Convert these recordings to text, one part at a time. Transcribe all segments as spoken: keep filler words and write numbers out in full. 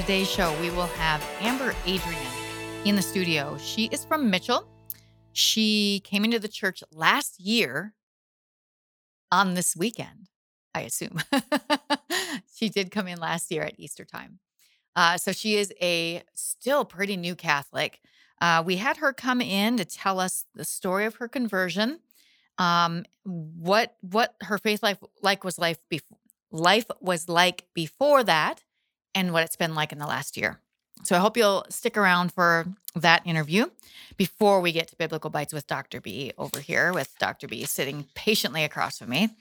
today's show, we will have Amber Adrian in the studio. She is from Mitchell. She came into the church last year on this weekend, I assume. She did come in last year at Easter time. Uh, so she is a still pretty new Catholic. Uh, we had her come in to tell us the story of her conversion, um, what what her faith life like was life before life was like before that, and what it's been like in the last year. So I hope you'll stick around for that interview before we get to Biblical Bites with Doctor B over here, with Doctor B sitting patiently across from me.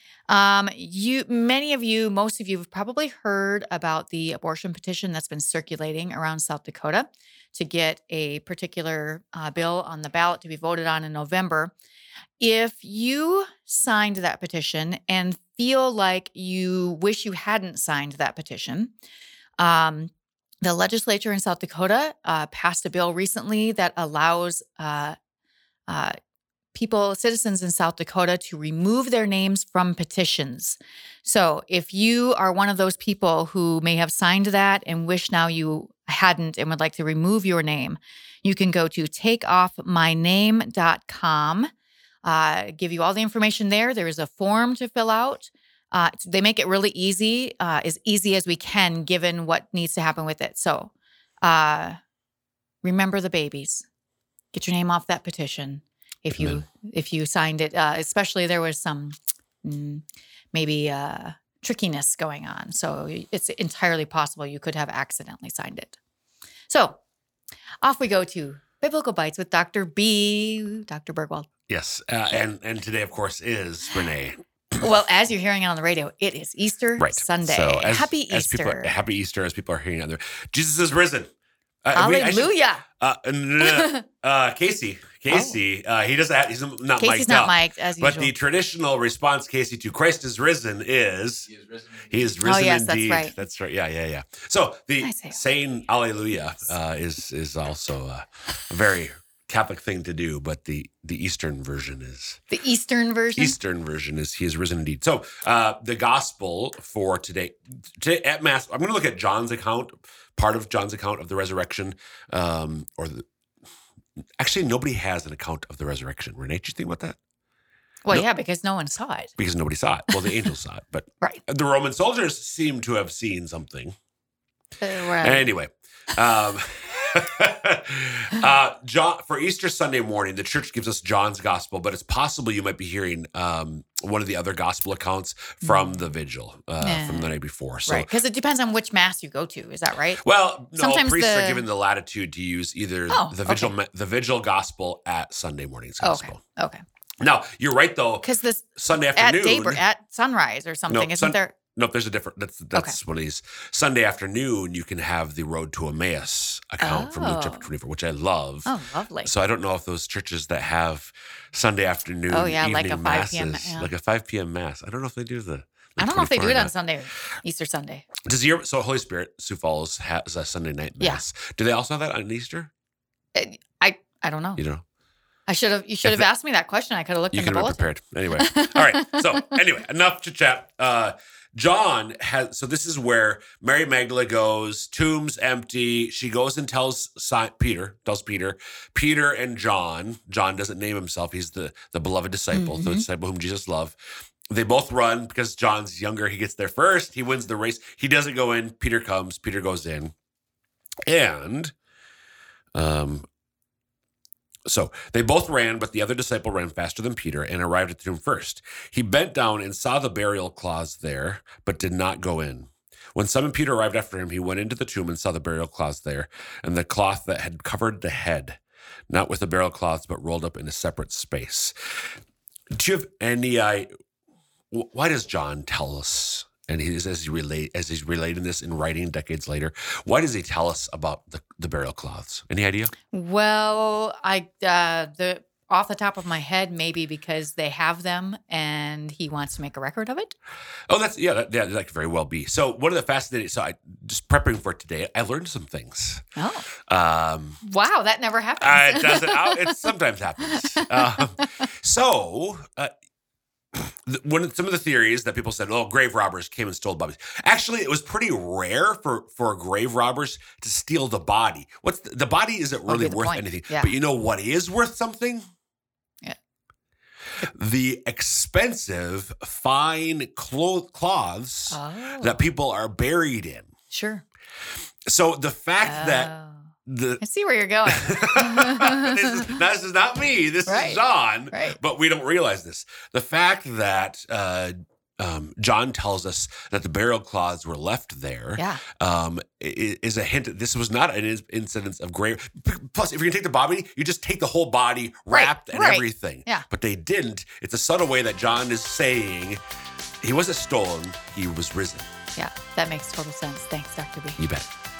Um, you, many of you, most of you have probably heard about the abortion petition that's been circulating around South Dakota to get a particular uh, bill on the ballot to be voted on in November. If you signed that petition and feel like you wish you hadn't signed that petition, um, the legislature in South Dakota uh, passed a bill recently that allows uh, uh, people, citizens in South Dakota, to remove their names from petitions. So if you are one of those people who may have signed that and wish now you hadn't and would like to remove your name, you can go to take off my name dot com. Uh, give you all the information there. There is a form to fill out. Uh, they make it really easy, uh, as easy as we can, given what needs to happen with it. So uh, remember the babies. Get your name off that petition. If you if you signed it, uh, especially there was some mm, maybe uh, trickiness going on. So it's entirely possible you could have accidentally signed it. So off we go to Biblical Bites with Doctor B, Doctor Bergwald. Yes, uh, and and today, of course, is Renee. Well, as you're hearing it on the radio, it is Easter right. Sunday. So as, happy as Easter. People are, happy Easter, as people are hearing out there. Jesus is risen. Uh, Hallelujah. Uh, uh, uh, Casey, Casey, oh. uh, he doesn't have, he's not Casey's mic'd not up. mic'd, as usual. But the traditional response, Casey, to Christ is risen is, he is risen, he is risen oh, yes, indeed. That's right. That's right. Yeah, yeah, yeah. So the saying Alleluia uh, is, is also uh, a very Catholic thing to do, but the, the Eastern version is... The Eastern version? Eastern version is he is risen indeed. So uh, the gospel for today, today at Mass, I'm going to look at John's account, part of John's account of the resurrection, um, or the... Actually, nobody has an account of the resurrection. Renee, did you think about that? Well, no, yeah, because no one saw it. Because nobody saw it. Well, the angels saw it, but right. the Roman soldiers seem to have seen something. Uh, right. Anyway, um, uh, John, for Easter Sunday morning, the church gives us John's gospel, but it's possible you might be hearing um, one of the other gospel accounts from mm. the vigil uh, yeah. from the night before. So, right, because it depends on which mass you go to. Is that right? Well, no, Sometimes priests the... are given the latitude to use either oh, the vigil, okay. the vigil gospel at Sunday morning's gospel. Okay. Okay. Now you're right though, because this Sunday afternoon at daybreak, at sunrise or something, no, isn't sun, there? Nope, there's a different. That's that's okay. One of these. Sunday afternoon, you can have the Road to Emmaus account oh. from Luke chapter twenty-four, which I love. Oh, lovely. So I don't know if those churches that have Sunday afternoon, oh yeah, evening like a five p.m. masses, yeah. like a five p.m. mass. I don't know if they do the. I don't know if they do it on Sunday, Easter Sunday. Does your so Holy Spirit, Sioux Falls has a Sunday night mass? Yeah. Do they also have that on Easter? I I don't know. You know. I should have. You should have asked me that question. I could have looked. You in the could have prepared anyway. All right. So anyway, enough chit chat. Uh, John has. So this is where Mary Magdalene goes. Tomb's empty. She goes and tells Peter. Tells Peter. Peter and John. John doesn't name himself. He's the the beloved disciple, mm-hmm. the disciple whom Jesus loved. They both run because John's younger. He gets there first. He wins the race. He doesn't go in. Peter comes. Peter goes in, and um. So they both ran, but the other disciple ran faster than Peter and arrived at the tomb first. He bent down and saw the burial cloths there, but did not go in. When Simon Peter arrived after him, he went into the tomb and saw the burial cloths there, and the cloth that had covered the head, not with the burial cloths, but rolled up in a separate space. Do you have any idea? Why does John tell us? And he, as he relate, as he's relating this in writing decades later, why does he tell us about the, the burial cloths? Any idea? Well, I uh, the off the top of my head, maybe because they have them and he wants to make a record of it. Oh, that's yeah, that, yeah, that could very well be. So one of the fascinating. So I just prepping for today, I learned some things. Oh, um, wow, that never happens. uh, it doesn't. It sometimes happens. Um, so. Uh, th- one of some of the theories that people said, oh, grave robbers came and stole bodies. Actually, it was pretty rare for, for grave robbers to steal the body. What's the, the body isn't really the worth point. anything. Yeah. But you know what is worth something? Yeah. The expensive, fine clo- cloths Oh. that people are buried in. Sure. So the fact Oh. that the I see where you're going. this, is, now, this is not me. This Right. is John. Right. But we don't realize this. The fact that uh, um, John tells us that the burial cloths were left there Yeah. um, i- is a hint that this was not an in- incidence of grave. Plus, if you're going to take the body, you just take the whole body wrapped and right. everything. Yeah. But they didn't. It's a subtle way that John is saying he wasn't stolen, he was risen. Yeah. That makes total sense. Thanks, Doctor B. You bet.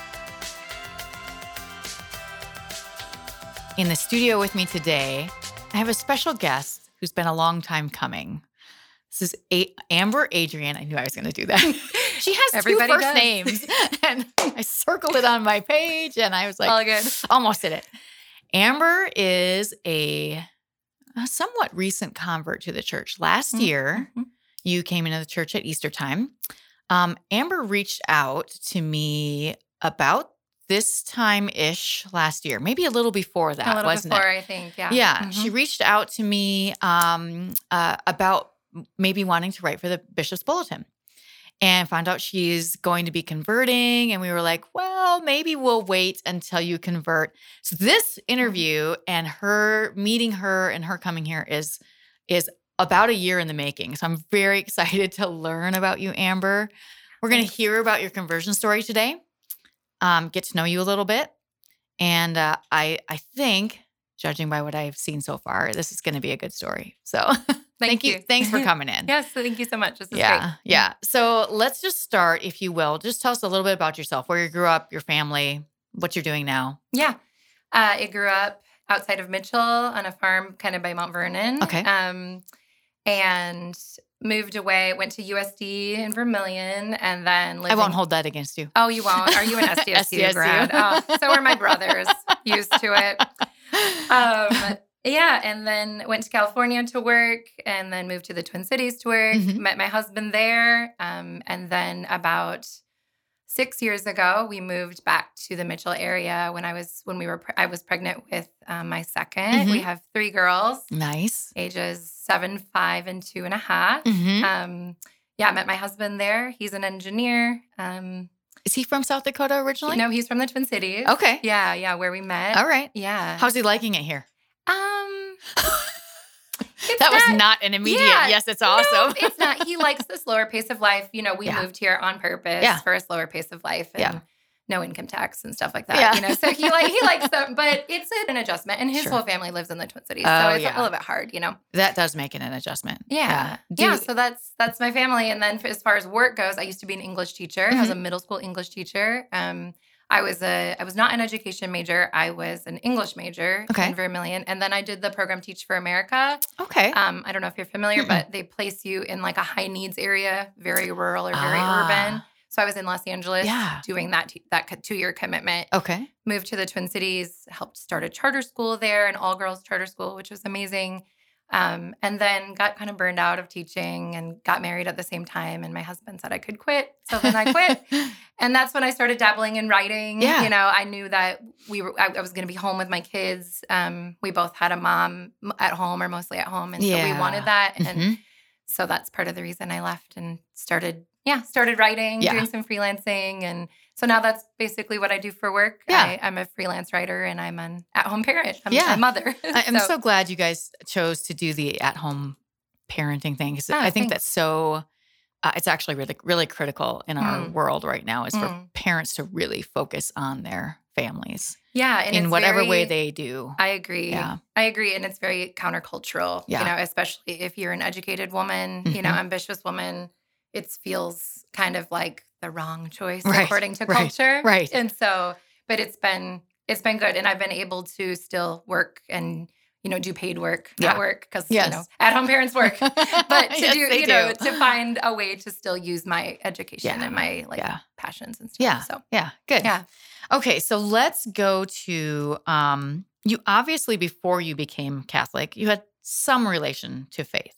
In the studio with me today, I have a special guest who's been a long time coming. This is a- Amber Adrian. I knew I was going to do that. She has Everybody two first does. names, and I circled it on my page, and I was like, All good. almost did it. Amber is a, a somewhat recent convert to the church. Last year, Mhm. you came into the church at Easter time. Um, Amber reached out to me about this time-ish last year, maybe a little before that, A little wasn't before, it? I think. Yeah. Yeah, Mhm. she reached out to me um, uh, about maybe wanting to write for the Bishop's Bulletin, and found out she's going to be converting. And we were like, well, maybe we'll wait until you convert. So this interview and her meeting her and her coming here is is about a year in the making. So I'm very excited to learn about you, Amber. We're going to hear about your conversion story today. Um, get to know you a little bit. And uh, I I think, judging by what I've seen so far, this is going to be a good story. So thank, you. you. Thanks for coming in. Yes, thank you so much. This is yeah. great. Yeah. So let's just start, if you will. Just tell us a little bit about yourself, where you grew up, your family, what you're doing now. Yeah. Uh, I grew up outside of Mitchell on a farm kind of by Mount Vernon. Okay. Um, and moved away, went to U S D in Vermilion, and then lived I won't in- hold that against you. Oh, you won't? Are you an S D S U, S D S U. grad? Oh, so are my brothers. Used to it. Um, yeah, and then went to California to work, and then moved to the Twin Cities to work. Mhm. Met my husband there, um, and then about six years ago, we moved back to the Mitchell area. When I was when we were pre- I was pregnant with um, my 2nd Mhm. We have three girls, Nice. ages seven, five, and two and a half. Mhm. Um, yeah, I met my husband there. He's an engineer. Um, Is he from South Dakota originally? no, he's from the Twin Cities. Okay. Yeah, yeah, where we met. All right. Yeah. How's he liking it here? Um, it's That was not an immediate, Yeah. yes, it's No, awesome. it's not. He likes the slower pace of life. You know, we Yeah. moved here on purpose Yeah. for a slower pace of life and Yeah. no income tax and stuff like that. Yeah. You know, so he like he likes them, but it's an adjustment. And his Sure. whole family lives in the Twin Cities, Oh, so it's yeah. a little bit hard. You know. That does make it an adjustment. Yeah. Do Yeah. you- So that's that's my family. And then for, as far as work goes, I used to be an English teacher. I was a Mm-hmm. middle school English teacher. Um, I was a I was not an education major. I was an English major Okay. in Vermilion. And then I did the program Teach for America. Okay. Um, I don't know if you're familiar, Mm-mm. but they place you in like a high needs area, very rural or very Ah. urban. So I was in Los Angeles Yeah. doing that t- that two year commitment. Okay. Moved to the Twin Cities, helped start a charter school there, an all girls charter school, which was amazing. Um, and then got kind of burned out of teaching and got married at the same time. And my husband said I could quit. So then I quit. And that's when I started dabbling in writing. Yeah. You know, I knew that we were, I, I was going to be home with my kids. Um, we both had a mom m- at home or mostly at home. And so we Yeah. wanted that. And Mhm. so that's part of the reason I left and started, yeah, started writing, Yeah. doing some freelancing. And so now that's basically what I do for work. Yeah. I, I'm a freelance writer and I'm an at-home parent. I'm Yeah. a mother. I- I'm so, glad you guys chose to do the at-home parenting thing, because Ah, I think thanks. that's so. Uh, it's actually really, really critical in our Mm. world right now, is for Mm. parents to really focus on their families yeah, and in it's whatever very- way they do. I agree. Yeah. I agree. And it's very countercultural, Yeah. you know, especially if you're an educated woman, you know, Mhm. ambitious woman, it feels kind of like the wrong choice Right, according to right, culture. right. And so, but it's been, it's been good. And I've been able to still work and, you know, do paid work, Yeah. not work, because, Yes. you know, at home parents work. But to Yes, do, they you know, do. to find a way to still use my education Yeah. and my like Yeah. passions and stuff. Yeah. So, Yeah, good. yeah. Okay, so let's go to um you obviously, before you became Catholic, you had some relation to faith.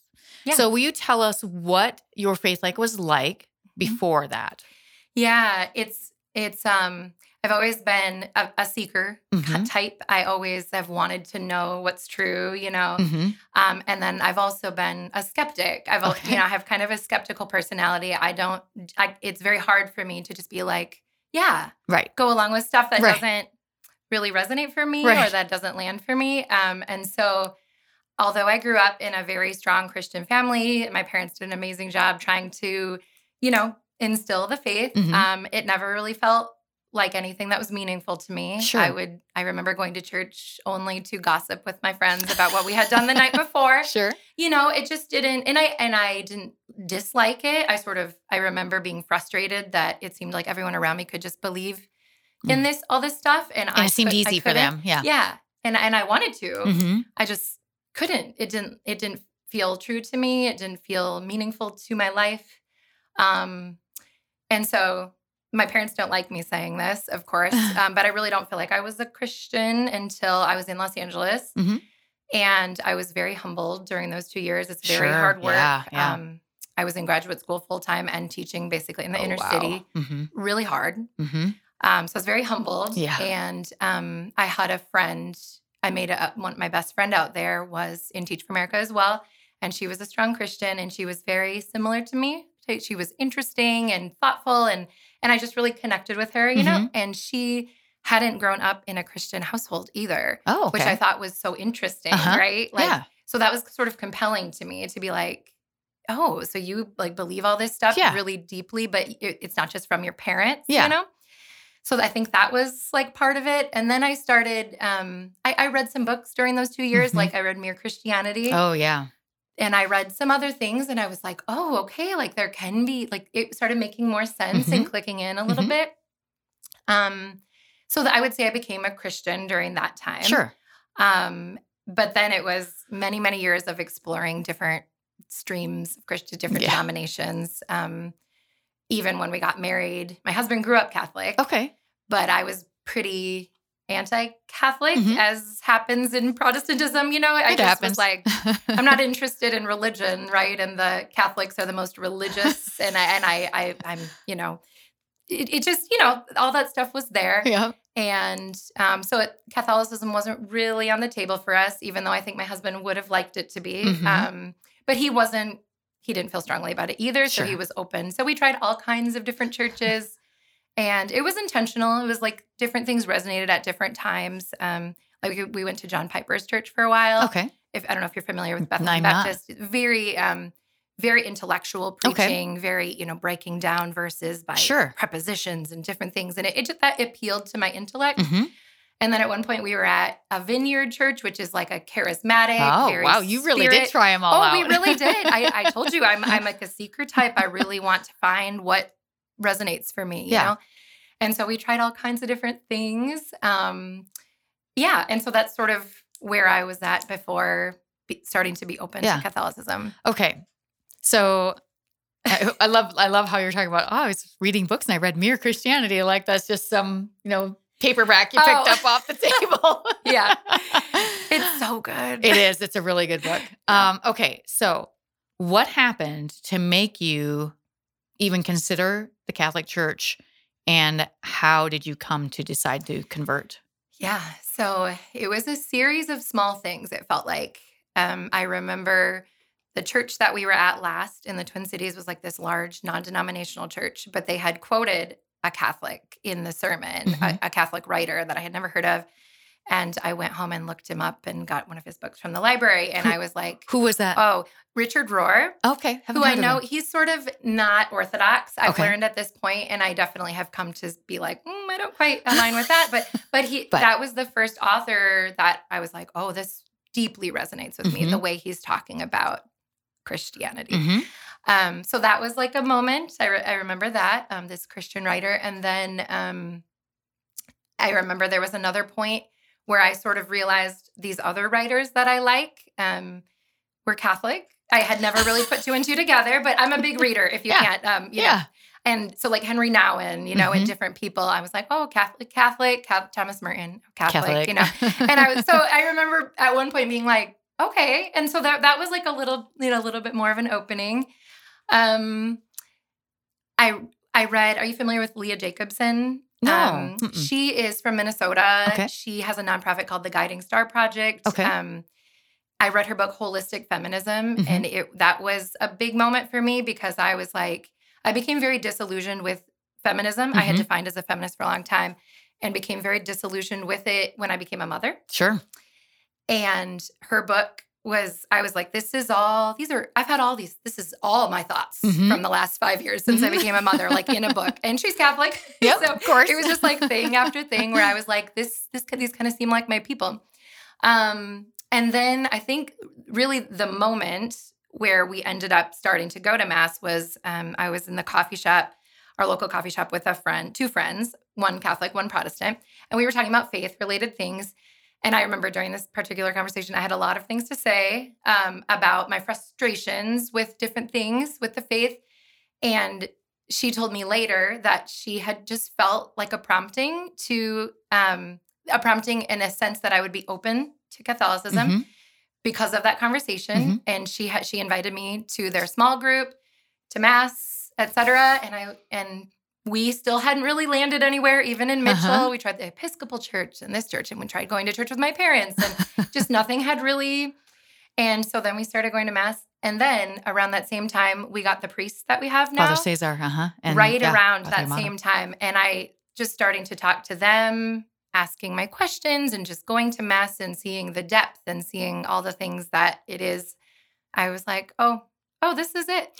Yeah. So will you tell us what your faith like was like before that? Yeah, it's it's um I've always been a, a seeker Mhm. type. I always have wanted to know what's true, you know. Mhm. Um, and then I've also been a skeptic. I've al- Okay. you know, I have kind of a skeptical personality. I don't I it's very hard for me to just be like, yeah, Right. go along with stuff that Right. doesn't really resonate for me Right. or that doesn't land for me. Um, and so although I grew up in a very strong Christian family, my parents did an amazing job trying to, you know, instill the faith. Mhm. Um, it never really felt like anything that was meaningful to me. Sure. I would, I remember going to church only to gossip with my friends about what we had done the night before. Sure. You know, it just didn't, and I, and I didn't dislike it. I sort of, I remember being frustrated that it seemed like everyone around me could just believe in Mm. this, all this stuff. And, And I it seemed could- I easy for couldn't. them. Yeah. Yeah. And, and I wanted to, Mhm. I just couldn't. It didn't, it didn't feel true to me. It didn't feel meaningful to my life. Um, and so my parents don't like me saying this, of course, um, but I really don't feel like I was a Christian until I was in Los Angeles. Mhm. And I was very humbled during those two years. It's very Sure. hard work. Yeah, yeah. Um, I was in graduate school full time and teaching basically in the Oh, inner wow. city. Mhm. Really hard. Mhm. Um, so I was very humbled. Yeah. And um, I had a friend, I made a, one, my best friend out there was in Teach for America as well. And she was a strong Christian and she was very similar to me. She- She was interesting and thoughtful. And, and I just really connected with her, you know, Mhm. and she hadn't grown up in a Christian household either, Oh, okay. which I thought was so interesting, Uh-huh. right? Like, Yeah. so that was sort of compelling to me to be like, oh, so you like believe all this stuff Yeah. really deeply, but it, it's not just from your parents, Yeah. you know? So I think that was like part of it. And then I started, um, I, I read some books during those two years. Mhm. Like I read Mere Christianity Oh, yeah. and I read some other things and I was like, oh, okay. Like there can be, like it started making more sense and clicking in a little Mhm. bit. Um, so that I would say I became a Christian during that time. Sure. Um, but then it was many, many years of exploring different streams of Christian, different Yeah. denominations. Um, even when we got married, my husband grew up Catholic, Okay. but I was pretty anti-Catholic, Mhm. as happens in Protestantism. You know, I It just happens. was like, I'm not interested in religion, right? And the Catholics are the most religious, and I, and I, I I'm, you know, it, it just, you know, all that stuff was there. Yeah. And um, so it, Catholicism wasn't really on the table for us, even though I think my husband would have liked it to be. Mhm. Um, but he wasn't, he didn't feel strongly about it either. So Sure. he was open. So we tried all kinds of different churches and it was intentional. It was like different things resonated at different times. Um, like we, we went to John Piper's church for a while. Okay. If I don't know if you're familiar with I'm Bethlehem not. Baptist, very, um, very intellectual Okay. preaching, very, you know, breaking down verses by Sure. prepositions and different things. And it, it just, that appealed to my intellect. Hmm. And then at one point we were at a Vineyard Church, which is like a charismatic. Oh, very wow. You really spirit- did try them all Oh, out. we really did. I, I told you I'm I'm like a seeker type. I really want to find what resonates for me, you Yeah. know? And so we tried all kinds of different things. Um, yeah. And so that's sort of where I was at before be, starting to be open Yeah. to Catholicism. Okay. So I, I love I love how you're talking about, oh, I was reading books and I read Mere Christianity. Like that's just some, you know, paperback you picked Oh. up off the table. Yeah. It's so good. It is. It's a really good book. Yeah. Um, okay. So what happened to make you even consider the Catholic Church, and how did you come to decide to convert? Yeah. So it was a series of small things, it felt like. Um, I remember the church that we were at last in the Twin Cities was like this large non-denominational church, but they had quoted a Catholic in the sermon, Mhm. a, a Catholic writer that I had never heard of. And I went home and looked him up and got one of his books from the library. And Who- I was like, Who was that? oh, Richard Rohr, okay. Haven't who I heard of know him. he's sort of not orthodox. I've Okay. learned at this point, and I definitely have come to be like, mm, I don't quite align with that. But but he But- that was the first author that I was like, oh, this deeply resonates with me. Mhm. The way he's talking about Christianity. Mhm. Um, so that was like a moment. I, re- I remember that um, this Christian writer, and then um, I remember there was another point where I sort of realized these other writers that I like um, were Catholic. I had never really put two and two together, but I'm a big reader. If you Yeah. can't, um, you Yeah. know. And so like Henry Nouwen, you know, Mhm. and different people, I was like, oh, Catholic, Catholic, Catholic Thomas Merton, Catholic, Catholic. you know. And I was so I remember at one point being like, okay. And so that that was like a little, you know, a little bit more of an opening. Um, I I read, are you familiar with Leah Jacobson? No. Um, Mm-mm. she is from Minnesota. Okay. She has a nonprofit called the Guiding Star Project. Okay. Um, I read her book, Holistic Feminism, Mhm. and it that was a big moment for me because I was like, I became very disillusioned with feminism. I had Mhm. defined as a feminist for a long time and became very disillusioned with it when I became a mother. Sure. And her book was, I was like, this is all, these are, I've had all these, this is all my thoughts Mhm. from the last five years since I Mhm. became a mother, like in a book. And she's Catholic. Yep, So of course. it was just like thing after thing where I was like, this, this, these kind of seem like my people. Um, and then I think really the moment where we ended up starting to go to Mass was um, I was in the coffee shop, our local coffee shop with a friend, two friends, one Catholic, one Protestant. And we were talking about faith related things. And I remember during this particular conversation, I had a lot of things to say um, about my frustrations with different things with the faith. And she told me later that she had just felt like a prompting to, um, a prompting in a sense that I would be open to Catholicism Mhm. because of that conversation. Mhm. And she had, she invited me to their small group, to Mass, et cetera. And I, and we still hadn't really landed anywhere, even in Mitchell. Uh-huh. We tried the Episcopal church and this church, and we tried going to church with my parents, and just nothing had really. And so then we started going to Mass. And then around that same time, we got the priest that we have now. Father Cesar, uh-huh. And, right yeah, around Father that Amato. same time. And I just starting to talk to them, asking my questions, and just going to Mass and seeing the depth and seeing all the things that it is. I was like, oh, oh, this is it.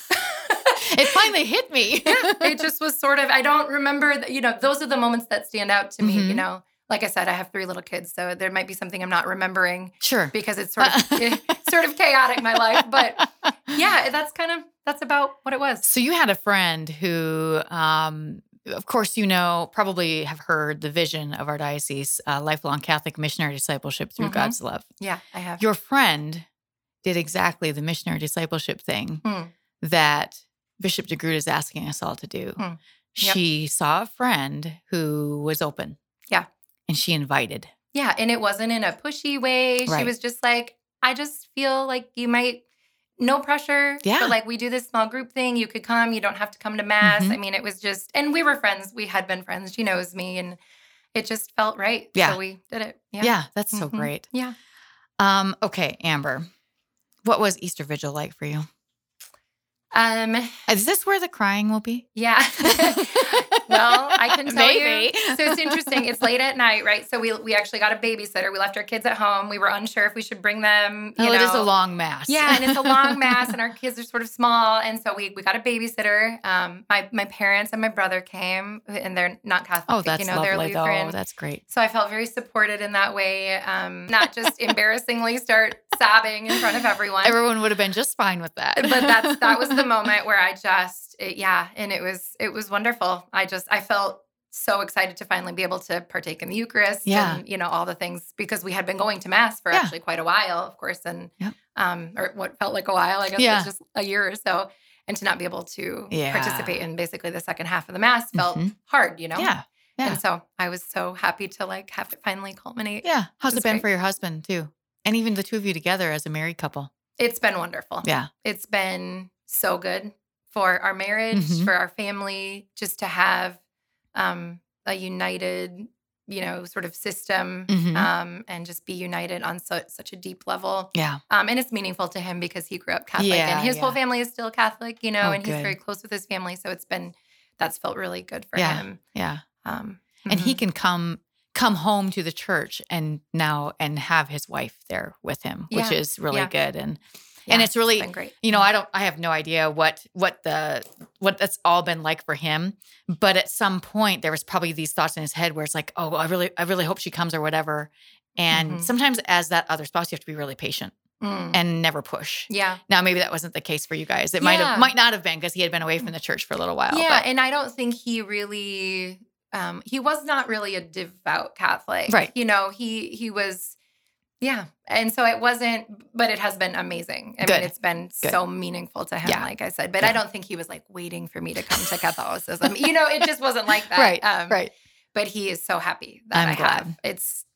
It finally hit me. Yeah, it just was sort of, I don't remember, that, you know, those are the moments that stand out to me, Mhm. you know. Like I said, I have three little kids, so there might be something I'm not remembering Sure. because it's sort of it's sort of chaotic, my life. But yeah, that's kind of, that's about what it was. So you had a friend who, um, of course, you know, probably have heard the vision of our diocese, uh, lifelong Catholic missionary discipleship through Mhm. God's love. Yeah, I have. Your friend did exactly the missionary discipleship thing Hmm. that Bishop DeGroot is asking us all to do. Hmm. Yep. She saw a friend who was open. Yeah. And she invited. Yeah, and it wasn't in a pushy way. She Right. was just like, I just feel like you might, no pressure. Yeah. But like we do this small group thing. You could come. You don't have to come to Mass. Mhm. I mean, it was just, and we were friends. We had been friends. She knows me, and it just felt right. Yeah. So we did it. Yeah, Yeah. that's so Mhm. great. Yeah. Um, okay, Amber, what was Easter Vigil like for you? Um, Is this where the crying will be? yeah. Well, I can tell Maybe. you. So it's interesting. It's late at night, right? So we we actually got a babysitter. We left our kids at home. We were unsure if we should bring them. You Oh, know. it is a long mass. Yeah, and it's a long Mass, and our kids are sort of small, and so we we got a babysitter. Um, my my parents and my brother came, and they're not Catholic. Oh, that's you know, they're lovely, Lutheran. though. That's great. So I felt very supported in that way. Um, not just embarrassingly start sobbing in front of everyone. Everyone would have been just fine with that. But that's that was the moment where I just it, yeah, and it was it was wonderful. I just I felt so excited to finally be able to partake in the Eucharist Yeah. and you know all the things because we had been going to Mass for Yeah. actually quite a while, of course, and Yep. um or what felt like a while. I guess Yeah. it was just a year or so, and to not be able to Yeah. participate in basically the second half of the Mass felt Mhm. hard, you know. Yeah. Yeah. And so I was so happy to like have it finally culminate. Yeah. How's it It's been great. for your husband, too? And even the two of you together as a married couple. It's been wonderful. Yeah. It's been so good for our marriage, Mhm. for our family, just to have um, a united, you know, sort of system Mhm. um, and just be united on so, such a deep level. Yeah. Um, and it's meaningful to him because he grew up Catholic Yeah, and his whole yeah. family is still Catholic, you know, Oh, and he's good. very close with his family. So it's been, that's felt really good for Yeah. him. Yeah. Um, And he mhm. can come come home to the church and now and have his wife there with him, which Yeah. is really Yeah. good. And Yeah, and it's really been great. you know, I don't I have no idea what what the what that's all been like for him. But at some point there was probably these thoughts in his head where it's like, oh, I really I really hope she comes or whatever. And Mhm. sometimes as that other spouse, you have to be really patient Mm. and never push. Yeah. Now maybe that wasn't the case for you guys. It might Yeah. have might not have been because he had been away from the church for a little while. Yeah, but- and I don't think he really um he was not really a devout Catholic. Right. You know, he he was yeah. And so it wasn't but it has been amazing. I Good. mean, it's been Good. so meaningful to him, Yeah. like I said. But Yeah. I don't think he was like waiting for me to come to Catholicism. You know, it just wasn't like that. right. Um right. But he is so happy that I'm I glad. have. It's been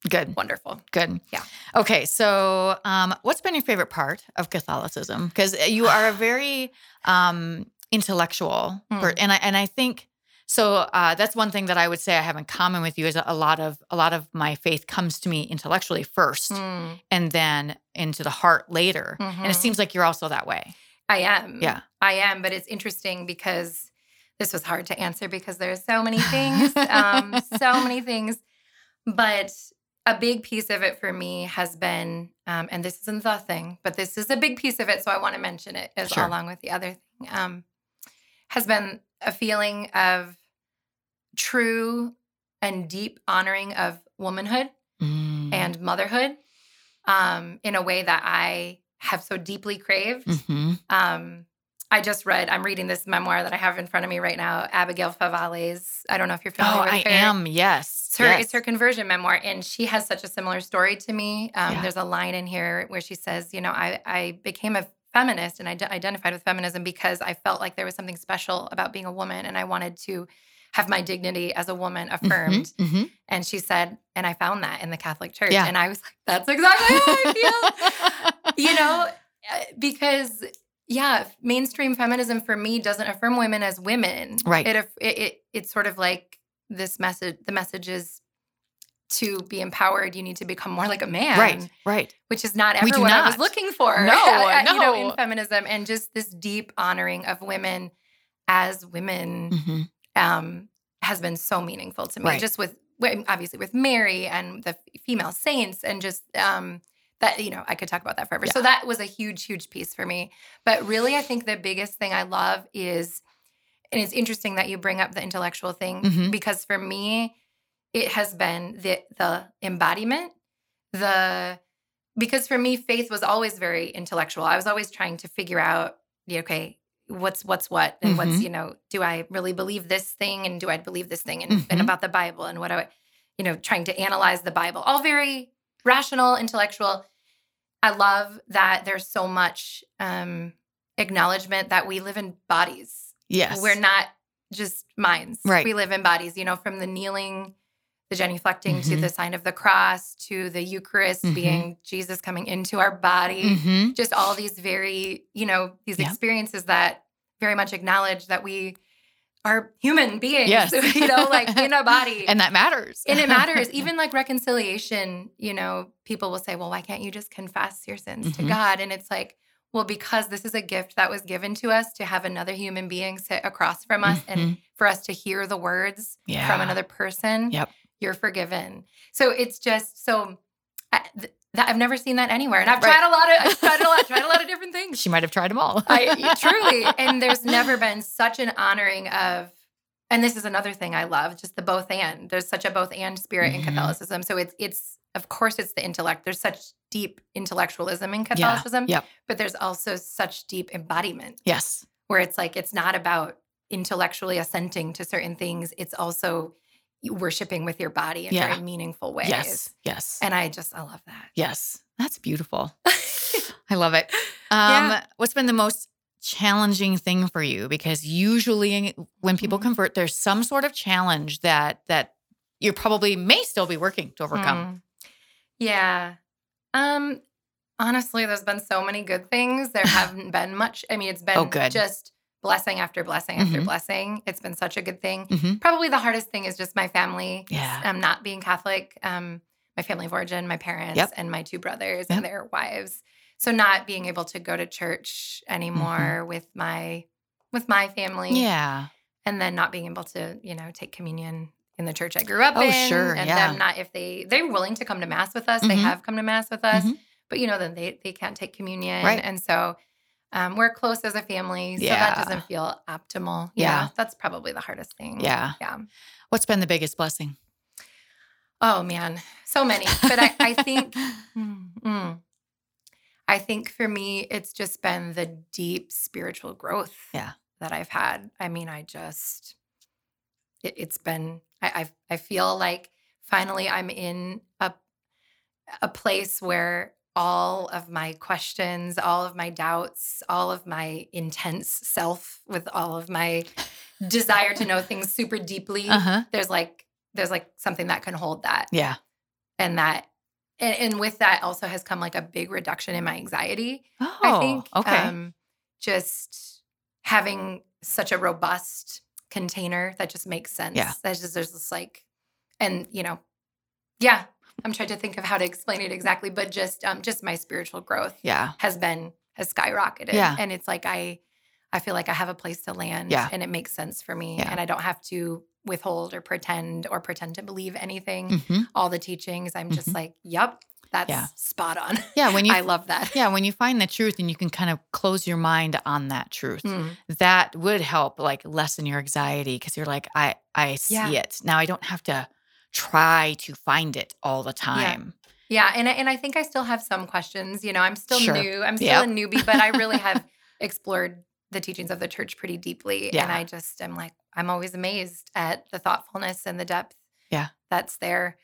Good. wonderful. Good. Yeah. Okay. So, um, what's been your favorite part of Catholicism? Because you are a very um, intellectual, Hmm. per- and I and I think so. Uh, that's one thing that I would say I have in common with you is a lot of a lot of my faith comes to me intellectually first, Mm. and then into the heart later. And it Mhm. seems like you're also that way. I am. Yeah. I am. But it's interesting because this was hard to answer because there's so many things, um, so many things. But a big piece of it for me has been, um, and this isn't the thing, but this is a big piece of it. So I want to mention it as Sure. along with the other thing, um, has been a feeling of true and deep honoring of womanhood Mm. and motherhood um, in a way that I have so deeply craved. Mhm. Um, I just read, I'm reading this memoir that I have in front of me right now, Abigail Favale's. I don't know if you're familiar Oh, with I her. am. Yes. It's her, yes. it's her conversion memoir, and she has such a similar story to me. Um, Yeah. There's a line in here where she says, you know, I, I became a feminist and I d- identified with feminism because I felt like there was something special about being a woman and I wanted to have my dignity as a woman affirmed. Mhm, mhm. And she said, and I found that in the Catholic Church. Yeah. And I was like, that's exactly how I feel. You know, uh, because yeah, mainstream feminism for me doesn't affirm women as women. Right. It, aff- it, it it's sort of like this message. The message is to be empowered, you need to become more like a man. Right. Right. Which is not We ever do what I was not. looking for. No, You know, no. in feminism, and just this deep honoring of women as women Mhm. um, has been so meaningful to me. Right. Just with well, obviously with Mary and the female saints, and just um, that, you know, I could talk about that forever. Yeah. So that was a huge, huge piece for me. But really, I think the biggest thing I love is, and it's interesting that you bring up the intellectual thing Mhm. because for me, it has been the the embodiment, the because for me, faith was always very intellectual. I was always trying to figure out, yeah, okay, what's what's what, and what's, Mhm. you know, do I really believe this thing, and do I believe this thing, and, and Mhm. about the Bible, and what do I, you know, trying to analyze the Bible, all very rational, intellectual. I love that there's so much um, acknowledgement that we live in bodies. Yes. We're not just minds. Right. We live in bodies, you know, from the kneeling, the genuflecting to Mhm. the sign of the cross, to the Eucharist Mhm. being Jesus coming into our body. Mhm. Just all these very, you know, these Yeah. experiences that very much acknowledge that we are human beings, Yes. you know, like in a body. And that matters. And it matters. Even like reconciliation, you know, people will say, well, why can't you just confess your sins to Mhm. God? And it's like, well, because this is a gift that was given to us to have another human being sit across from us and Mhm. for us to hear the words Yeah. from another person. Yep. You're forgiven. So it's just so I, th- that I've never seen that anywhere. And I've Right. tried a lot of, I've tried a lot, tried a lot of different things. She might have tried them all. I truly, and there's never been such an honoring of, and this is another thing I love, just the both and. There's such a both and spirit in Mhm. Catholicism. So it's it's of course it's the intellect. There's such deep intellectualism in Yeah. Catholicism, Yep. but there's also such deep embodiment Yes. where it's like it's not about intellectually assenting to certain things. It's also worshiping with your body in Yeah. very meaningful ways. Yes. Yes. And I just I love that. Yes. That's beautiful. I love it. Um, Yeah. What's been the most challenging thing for you? Because usually when people Mhm. convert, there's some sort of challenge that that you probably may still be working to overcome. Mm. Yeah. Um, honestly, there's been so many good things. There haven't been much. I mean, it's been Oh, good. just blessing after blessing after Mhm. blessing. It's been such a good thing. Mhm. Probably the hardest thing is just my family. Yeah. Um, not being Catholic. Um, my family of origin, my parents, Yep. and my two brothers Yep. and their wives. So not being able to go to church anymore with my with my family. Mm-hmm. Yeah. And then not being able to, you know, take communion in the church I grew up Oh, in. sure, And yeah. them not, if they, they're willing to come to mass with us. They Mhm. have come to mass with us. Mhm. But, you know, then they, they can't take communion. Right. And so um, we're close as a family. So Yeah. that doesn't feel optimal. Yeah. That's probably the hardest thing. Yeah. Yeah. What's been the biggest blessing? Oh, man. So many. But I, I think, mm, mm. I think for me, it's just been the deep spiritual growth Yeah. that I've had. I mean, I just, it, it's been, I, I I feel like finally I'm in a a place where all of my questions, all of my doubts, all of my intense self with all of my desire to know things super deeply, Uh-huh. there's like, there's like something that can hold that. Yeah. and that, and, and with that also has come like a big reduction in my anxiety. Oh, I think, okay. um, just having such a robust container that just makes sense. Yeah. There's just, there's this like, and you know, yeah, I'm trying to think of how to explain it exactly, but just, um, just my spiritual growth Yeah. has been, has skyrocketed. Yeah. And it's like, I, I feel like I have a place to land Yeah. and it makes sense for me Yeah. and I don't have to withhold or pretend or pretend to believe anything. hmm All the teachings, I'm just Mhm. like, yep, that's Yeah. spot on. Yeah. When you I love that. Yeah, when you find the truth and you can kind of close your mind on that truth, Mm. that would help like lessen your anxiety because you're like, I, I see Yeah. it. Now I don't have to try to find it all the time. Yeah. And, I- and I think I still have some questions. You know, I'm still Sure. new. I'm still Yep. a newbie, but I really have explored the teachings of the church pretty deeply. Yeah. And I just am like, I'm always amazed at the thoughtfulness and the depth Yeah. that's there.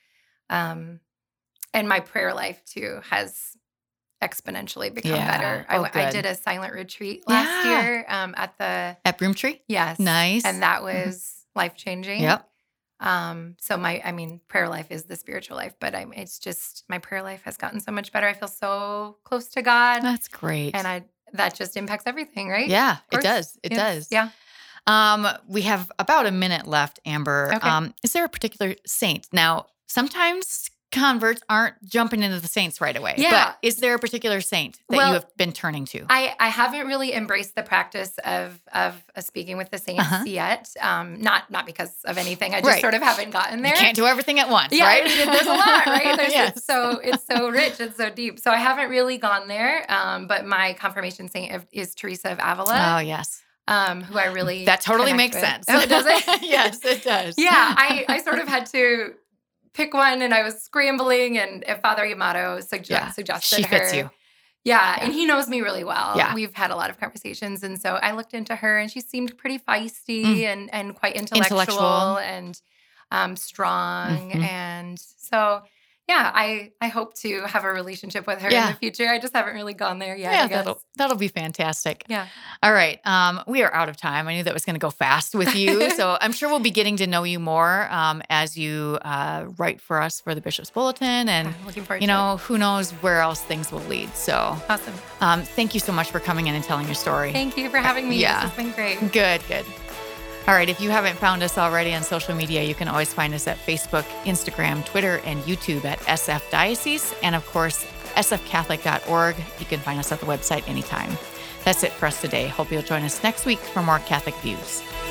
Um, and my prayer life too has exponentially become Yeah. better. I, Oh, w- I good. did a silent retreat last Yeah. year um, at the, At Broomtree? yes. Nice. And that was life changing. Yep. Um, so my, I mean, prayer life is the spiritual life, but I'm, it's just, my prayer life has gotten so much better. I feel so close to God That's great. and I, that just impacts everything, right? yeah, it course. does. It Yes. does. Yeah. Um, we have about a minute left, Amber. Okay. Um, is there a particular saint? Now, sometimes converts aren't jumping into the saints right away. Yeah. But is there a particular saint that Well, you have been turning to? I, I haven't really embraced the practice of of uh, speaking with the saints Uh-huh. yet. Um, not not because of anything. I just Right. sort of haven't gotten there. You can't do everything at once, yeah, right? I mean, there's a lot, right? There's Yes. it's so it's so rich, it's so deep. So I haven't really gone there. Um, but my confirmation saint of- is Teresa of Avila, Oh, yes. um, who I really That totally connect makes with. sense. Oh, does it? Yes, it does. Yeah, I, I sort of had to pick one, and I was scrambling, and Father Yamato suggest, Yeah. suggested She fits her. you. Yeah, Yeah. and he knows me really well. Yeah. We've had a lot of conversations, and so I looked into her, and she seemed pretty feisty Mm. and and quite intellectual, Intellectual. and um, strong, Mhm. and so yeah, I I hope to have a relationship with her Yeah. in the future. I just haven't really gone there yet. Yeah, I guess. that'll that'll be fantastic. Yeah. All right. Um, we are out of time. I knew that was going to go fast with you. So I'm sure we'll be getting to know you more um, as you uh, write for us for the Bishop's Bulletin. And, I'm looking forward you to know, who knows where else things will lead. So it. Awesome. um, thank you so much for coming in and telling your story. Thank you for having me. Yeah. This has been great. Good, good. All right. If you haven't found us already on social media, you can always find us at Facebook, Instagram, Twitter, and YouTube at S F Diocese. And of course, S F Catholic dot org. You can find us at the website anytime. That's it for us today. Hope you'll join us next week for more Catholic Views.